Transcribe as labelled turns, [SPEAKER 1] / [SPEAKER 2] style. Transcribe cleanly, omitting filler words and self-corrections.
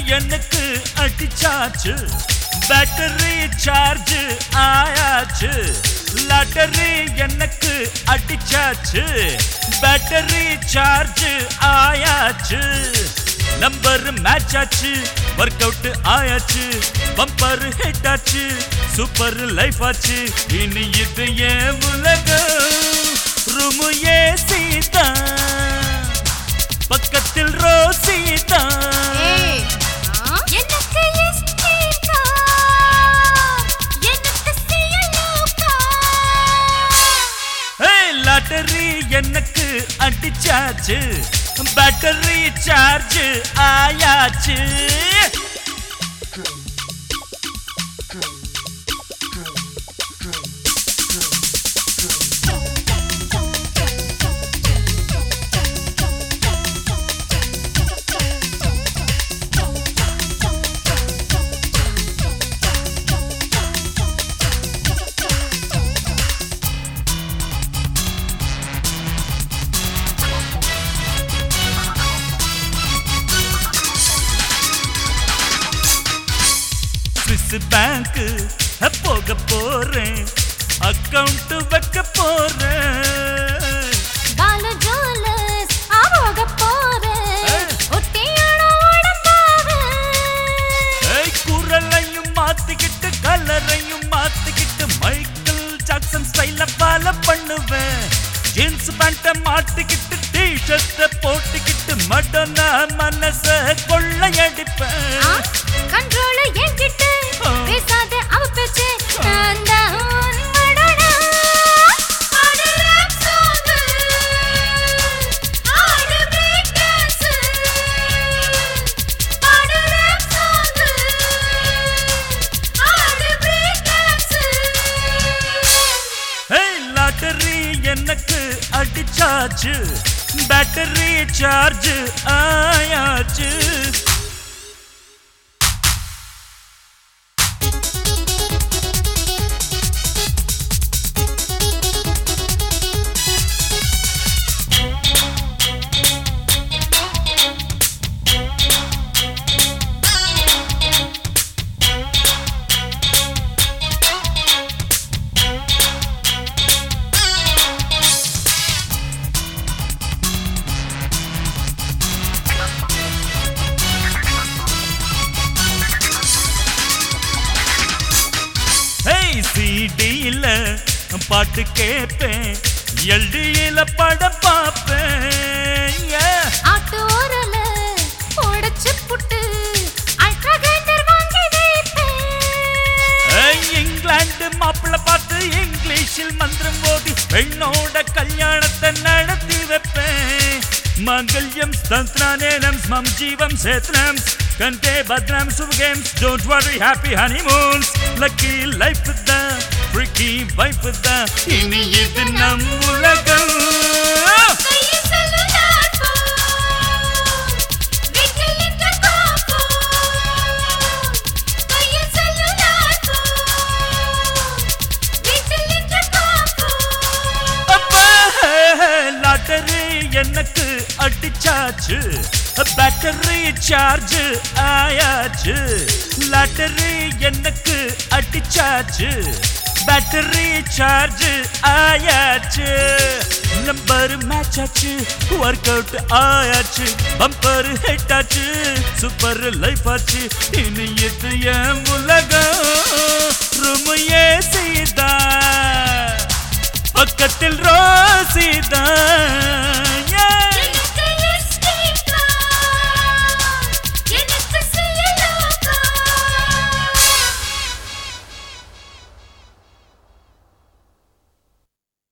[SPEAKER 1] எனக்கு அடிச்சாச்சு battery charge ஆயாச்சு லாட்டரி எனக்கு அடிச்சாச்சு பேட்டரி சார்ஜ் ஆயாச்சு நம்பர் மேட்ச் ஆச்சு ஒர்க் அவுட் ஆயாச்சு பம்பர் ஹிட் ஆச்சு சூப்பர் லைஃப் ஆச்சு இனி இது ஏன் உலகம் ரூம் ஏசி தான் பக்கத்தில் ரோசி தான்
[SPEAKER 2] எனக்கு இஸ்திகா எனக்கு சியலோகா
[SPEAKER 1] லாட்டரி எனக்கு அடிச்சாச்சு பேட்டரி சார்ஜ் ஆயாச்சு பேங்க் போக போறேன் அக்கவுண்ட் வைக்க போறேன்
[SPEAKER 2] கால ஜுவல்லர்ஸ் ஆரோக போறேன் ஒட்டியாட ஓடப்பாரு
[SPEAKER 1] குரலையும் மாத்திக்கிட்டு கலரையும் மாத்திக்கிட்டு மைக்கேல் ஜாக்சன் ஸ்டைல ஃபாலோ பண்ணுவேன் ஜீன்ஸ் பேண்ட மாட்டிக்கிட்டு டி-ஷர்ட்ட போட்டுக்கிட்டு மடனா மனச கொள்ளையடிப்பேன்
[SPEAKER 2] கண்ட்ரோல் என்கிட்ட பேசாத அவ பேச்சு நான் தான் மடனா ஆடு ராப் சாங் ஆடு பிரேக் டான்ஸ் ஆடு ராப் சாங் ஆடு பிரேக் டான்ஸ்
[SPEAKER 1] லாட்டரி எனக்கு அடிச்சாச்சு பேட்டரி சார்ஜ் ஆயாச்சு சிடியில பாட்டு கேட்பேன் எல்டியில படம் பார்ப்பேன்
[SPEAKER 2] ஆட்டோரல உடைச்சு புட்டு அல்ட்ரா கிரைண்டர் வாங்கி வைப்பேன்
[SPEAKER 1] இங்கிலாந்து மாப்பிள்ள பார்த்து இங்கிலீஷில் மந்திரம் ஓதி பெண்ணோட கல்யாணத்தை நடத்தி வைப்பேன் மங்கல்யம் ஸ்தந்த்ரானேனம் ஸ்மம் ஜீவம் சேத்னம் கண்டே பத்ரம் சுப games don't worry happy honeymoons lucky life தான் ஃப்ரீக்கி வைஃப் தான் இனி இது நம் உலகம் லாட்டரி எனக்கு அடிச்சாச்சு பேட்டரி சார்ஜ் ஆயாச்சு லாட்டரி எனக்கு அடிச்சாச்சு பேட்டரி சார்ஜ் ஆயாச்சு நம்பர் மேட்ச் ஆச்சு ஒர்க் அவுட் ஆயாச்சு பம்பர் ஹிட் ஆச்சு சூப்பர் லைஃப் ஆச்சு இனி இது என் உலகம் ரூம் ஏசி தான் பக்கத்தில் ரோசி தான்